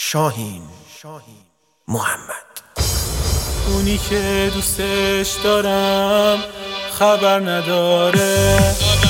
شاهین محمد. اونی که دوستش دارم خبر نداره،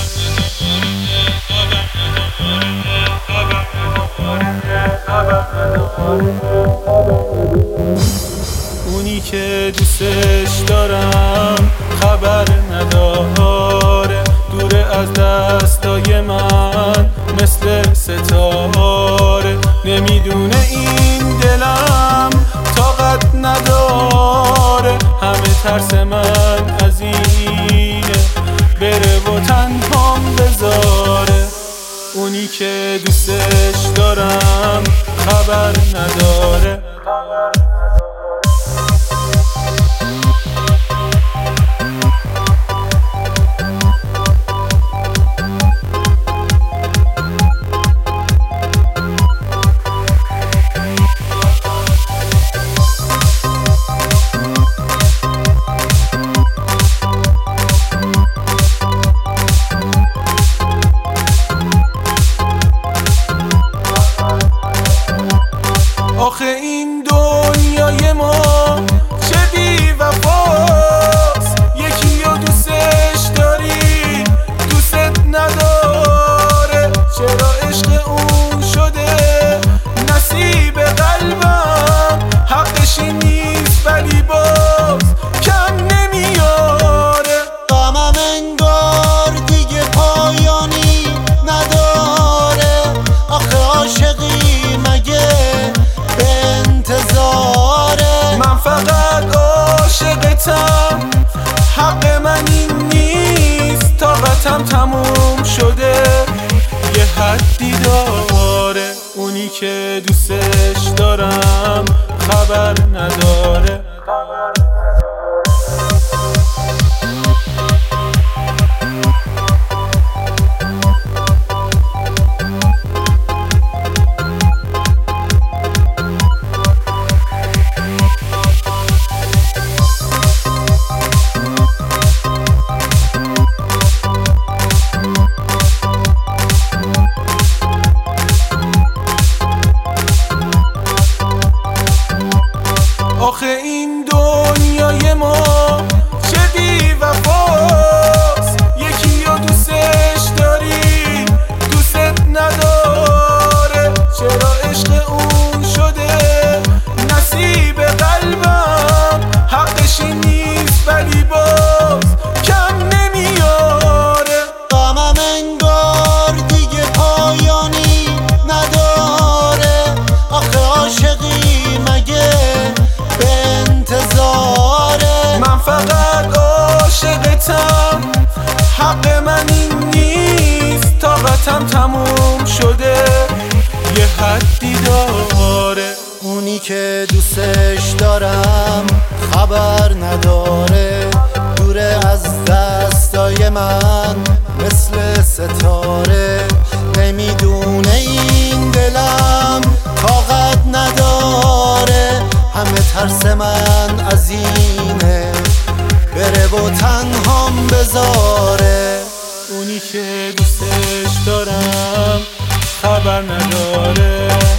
اونی که دوستش دارم خبر نداره، دوره از دستای من مثل ستاره. نمیدونه این دلم طاقت نداره، همه ترس من از اینه بره و تنهام بذاره. اونی که دوستش دارم خبر نداره. آخه این دنیای ما چه بی وفاست، یکی رو دوستش داری دوست نداره. چرا عشق اون شده نصیب قلبم، حقش نیست ولی باز کم نمیاره. غمم انگار دیگه پایانی نداره، آخه عاشقی مگه به انتظاره؟ من فقط عاشقتم، حق من این نیست، طاقتم تموم شده یه حدی داره. اونی که دوستش دارم خبر نداره. آخه این دنیای ما چه بی وفاست، یکی رو دوستش داری دوست نداره. چرا عشق اون شده نصیب قلبم، حقش نیست ولی باز کم نمیاره. غمم انگار دیگه پایانی نداره، آخه عاشقی مگه به انتظاره؟ من فقط عاشقتم، حق من این نیست، طاقتم تموم شده یه حدی داره. اونی که دوستش دارم خبر نداره، دوره از دستای من مثل ستاره. نمیدونه این دلم طاقت نداره، همه ترس من از اینه بره و تنهام بذاره. اونی که دوستش دارم خبر نداره.